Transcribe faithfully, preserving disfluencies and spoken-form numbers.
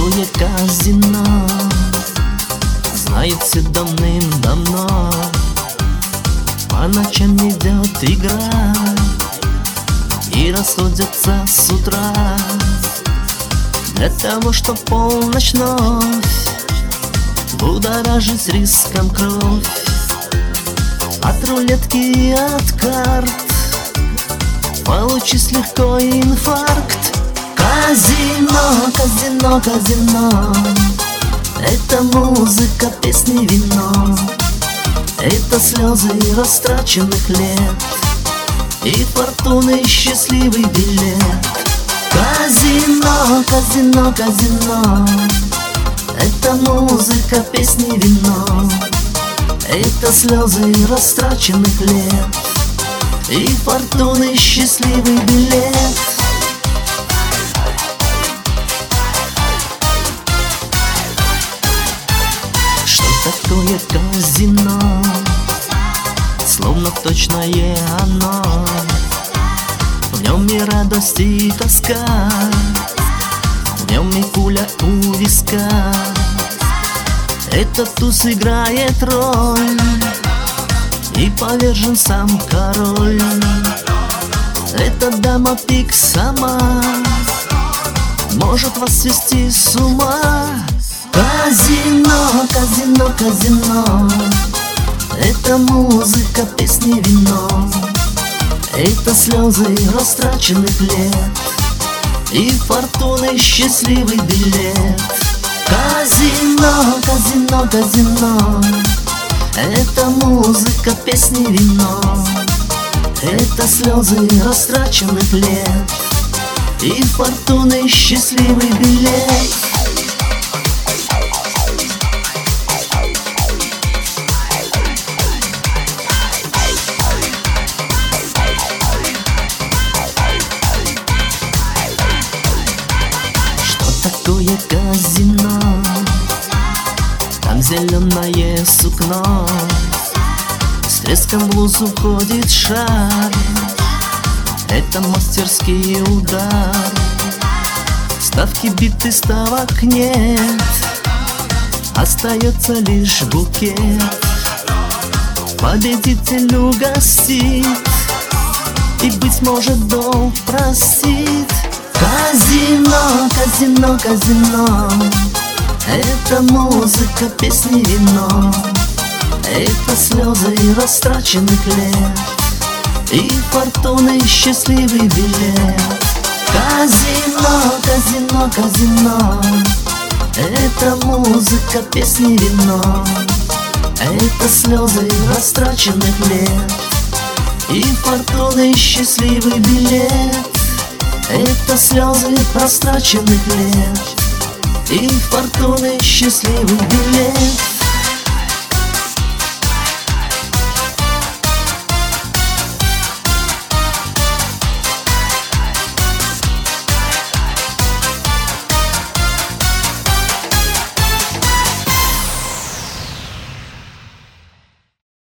такое казино знает все давным-давно. По ночам идет игра и расходятся с утра для того, чтоб полночь вновь будоражить риском кровь. От рулетки и от карт получить легко инфаркт. Казино, казино, казино — это музыка, песни, вино. Это слезы растраченных лет и фортуны счастливый билет. Казино, казино, казино — это музыка, песни, вино. Это слезы растраченных лет и фортуны счастливый билет. Что такое казино? Словно точное оно. В нем и радость, и тоска, в нем и пуля у виска. Этот туз играет роль, и повержен сам король. Эта дама пик сама может вас свести с ума. Казино, казино, казино — это музыка, песни, вино. Это слезы растраченных лет и фортуны счастливый билет. Казино, казино, казино — это музыка, песни, вино. Это слезы растраченных лет и фортуны счастливый билет. Такое казино, там зеленое сукно, с треском в луз уходит шар. Это мастерский удар, ставки биты, ставок нет, остается лишь букет. Победитель угостит и, быть может, долг простит. Казино, казино, казино — это музыка, песни, вино. Это слезы растраченных лет и фортуны счастливый билет. Казино, казино, казино — это музыка, песни, вино. Это слезы растраченных лет и фортуны счастливый билет. Это слезы растраченных лет и фортуны счастливый билет.